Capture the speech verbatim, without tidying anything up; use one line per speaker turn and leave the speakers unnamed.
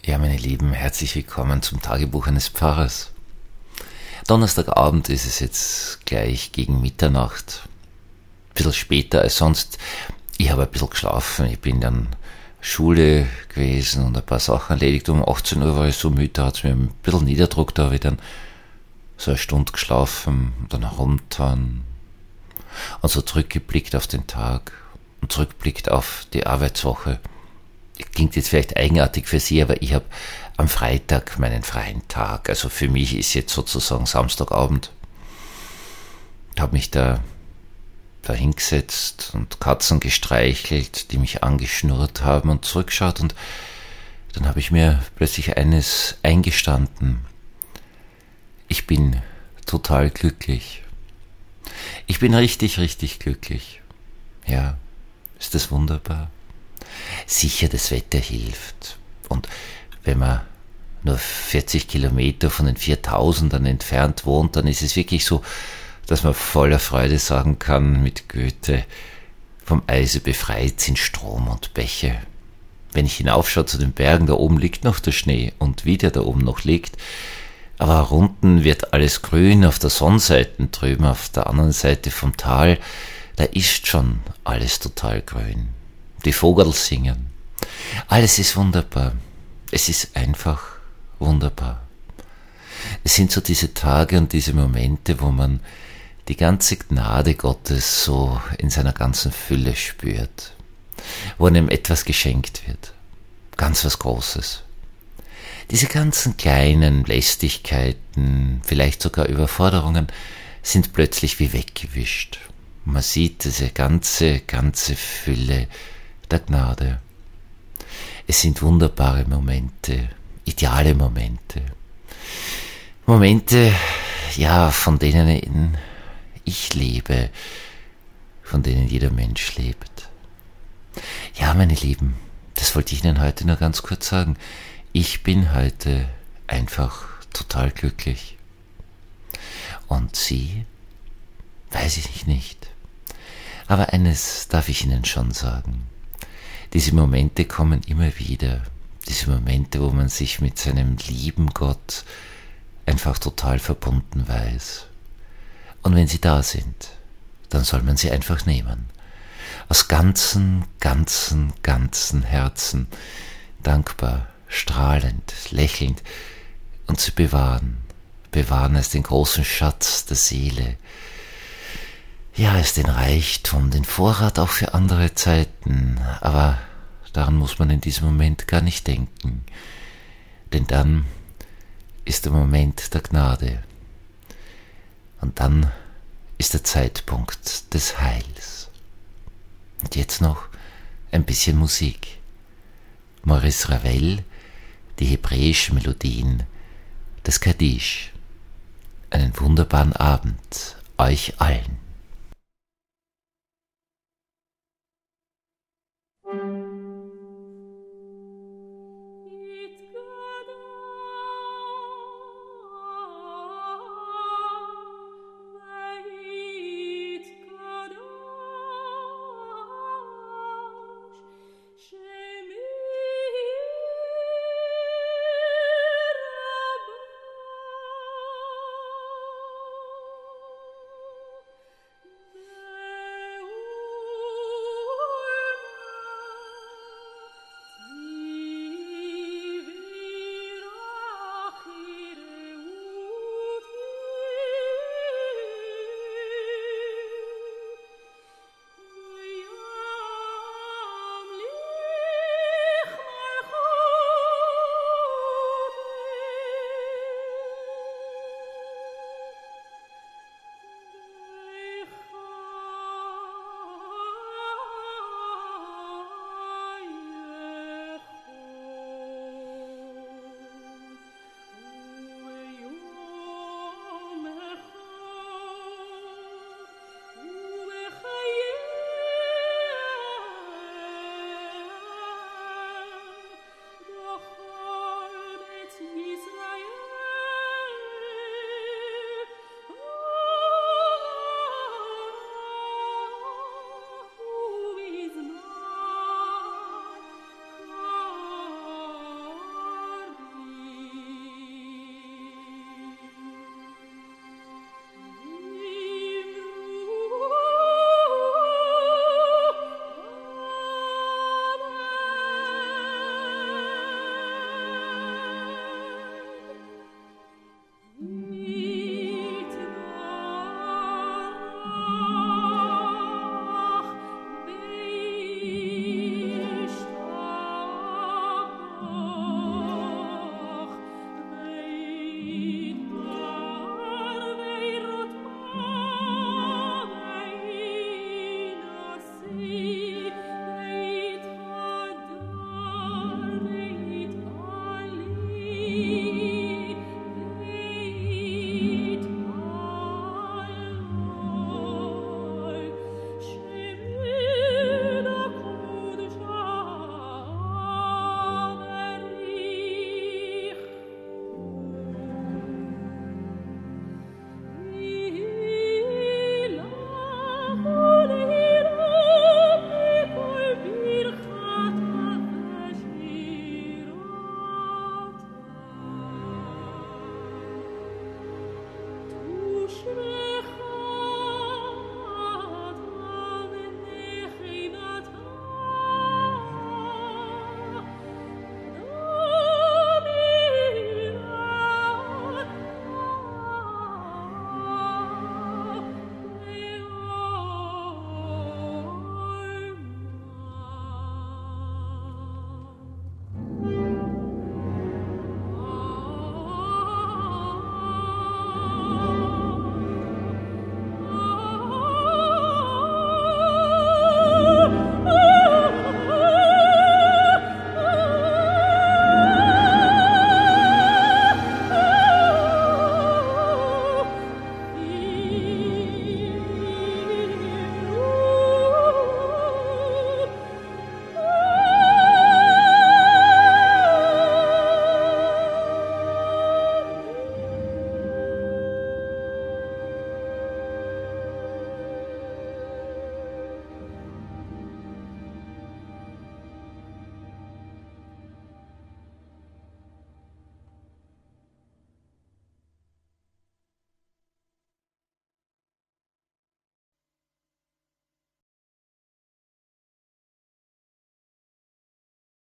Ja, meine Lieben, herzlich willkommen zum Tagebuch eines Pfarrers. Donnerstagabend ist es jetzt gleich gegen Mitternacht. Ein bisschen später als sonst. Ich habe ein bisschen geschlafen. Ich bin dann Schule gewesen und ein paar Sachen erledigt. Um achtzehn Uhr war ich so müde, da hat es mir ein bisschen niederdruckt. Da habe ich dann so eine Stunde geschlafen und dann runter und so zurückgeblickt auf den Tag und zurückblickt auf die Arbeitswoche. Klingt jetzt vielleicht eigenartig für Sie, aber ich habe am Freitag meinen freien Tag. Also für mich ist jetzt sozusagen Samstagabend. Ich habe mich da, da hingesetzt und Katzen gestreichelt, die mich angeschnurrt haben und zurückgeschaut. Und dann habe ich mir plötzlich eines eingestanden. Ich bin total glücklich. Ich bin richtig, richtig glücklich. Ja, ist das wunderbar? Sicher, das Wetter hilft. Und wenn man nur vierzig Kilometer von den viertausendern entfernt wohnt, dann ist es wirklich so, dass man voller Freude sagen kann mit Goethe, vom Eise befreit sind Strom und Bäche. Wenn ich hinaufschaue zu den Bergen, da oben liegt noch der Schnee und wie der da oben noch liegt, aber unten wird alles grün auf der Sonnenseite drüben, auf der anderen Seite vom Tal, da ist schon alles total grün. Die Vogel singen. Alles ist wunderbar. Es ist einfach wunderbar. Es sind so diese Tage und diese Momente, wo man die ganze Gnade Gottes so in seiner ganzen Fülle spürt. Wo einem etwas geschenkt wird. Ganz was Großes. Diese ganzen kleinen Lästigkeiten, vielleicht sogar Überforderungen, sind plötzlich wie weggewischt. Man sieht diese ganze, ganze Fülle der Gnade. Es sind wunderbare Momente, ideale Momente. Momente, ja, von denen ich lebe, von denen jeder Mensch lebt. Ja, meine Lieben, das wollte ich Ihnen heute nur ganz kurz sagen. Ich bin heute einfach total glücklich. Und Sie? Weiß ich nicht. Aber eines darf ich Ihnen schon sagen. Diese Momente kommen immer wieder. Diese Momente, wo man sich mit seinem lieben Gott einfach total verbunden weiß. Und wenn sie da sind, dann soll man sie einfach nehmen. Aus ganzem, ganzem, ganzem Herzen, dankbar, strahlend, lächelnd und sie bewahren. Bewahren als den großen Schatz der Seele. Ja, als den Reichtum, den Vorrat auch für andere Zeiten, aber daran muss man in diesem Moment gar nicht denken, denn dann ist der Moment der Gnade und dann ist der Zeitpunkt des Heils. Und jetzt noch ein bisschen Musik. Maurice Ravel, die hebräischen Melodien des Kaddisch. Einen wunderbaren Abend euch allen.